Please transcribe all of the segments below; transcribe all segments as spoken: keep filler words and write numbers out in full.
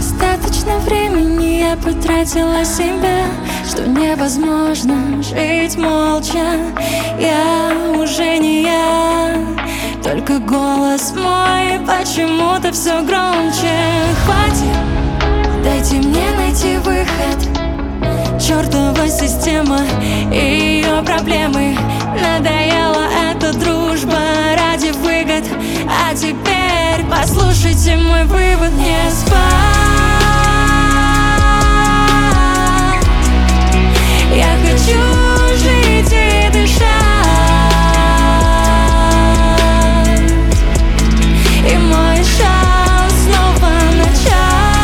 Достаточно времени я потратила себе, что невозможно жить молча. Я уже не я, только голос мой почему-то все громче. Хватит, дайте мне найти выход. Чёртова система и ее проблемы. Надоела эта дружба ради выгод. А теперь послушайте мой вывод: не спать. Я хочу жить и дышать, и мой шанс снова начать.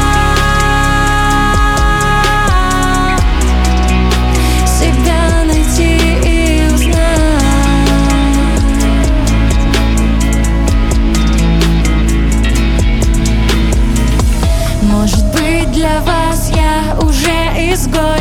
Себя найти и узнать. Может быть, для вас я уже изгой,